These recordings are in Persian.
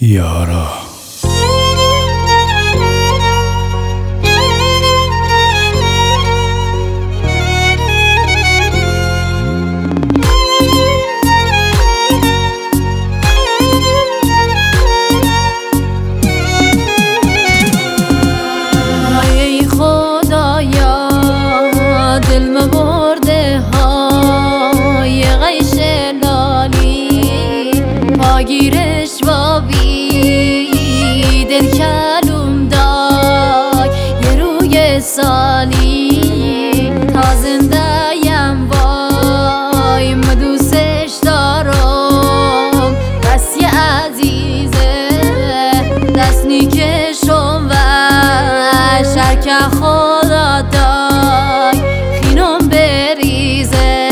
یارا ای خدایا دل مبرده های قیش لالی پاگیرش بابی دل کلوم دای یه روی سالی تا زنده یم وای مدوسش دارم بس یه عزیزه دست نیکشم و شرکه خدا دای خینم بریزه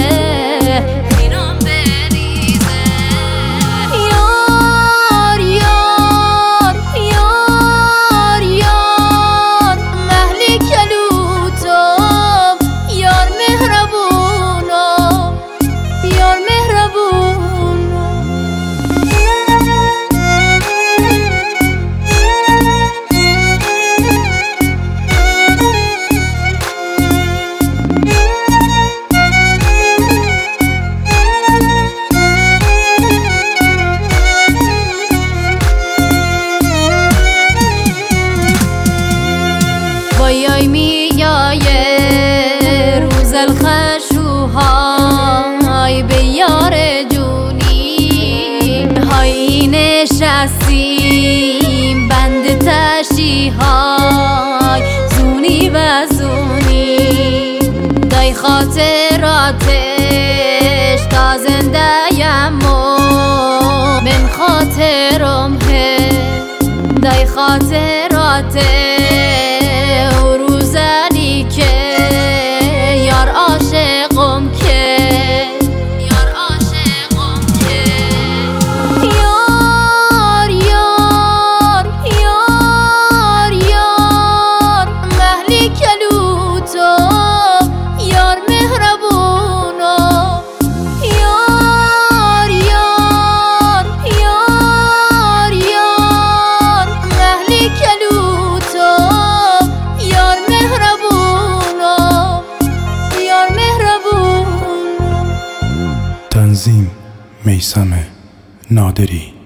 یار یار یار یار محلی کلوتم یار مهربونم یار مهربونم وای میایه روز الخشوهای به یار جونی های نشستیم بند تشیهای زونی و زونی دای خاطراتش تا زنده یم من خاطرم دای خاطراتش روزنی که یار عاشقم که یار یار یار یار محلی کلوتم یار مهربونم یار یار یار یار محلی کلوتم یار مهربونم یار مهربونم. تنظیم میثم نادری.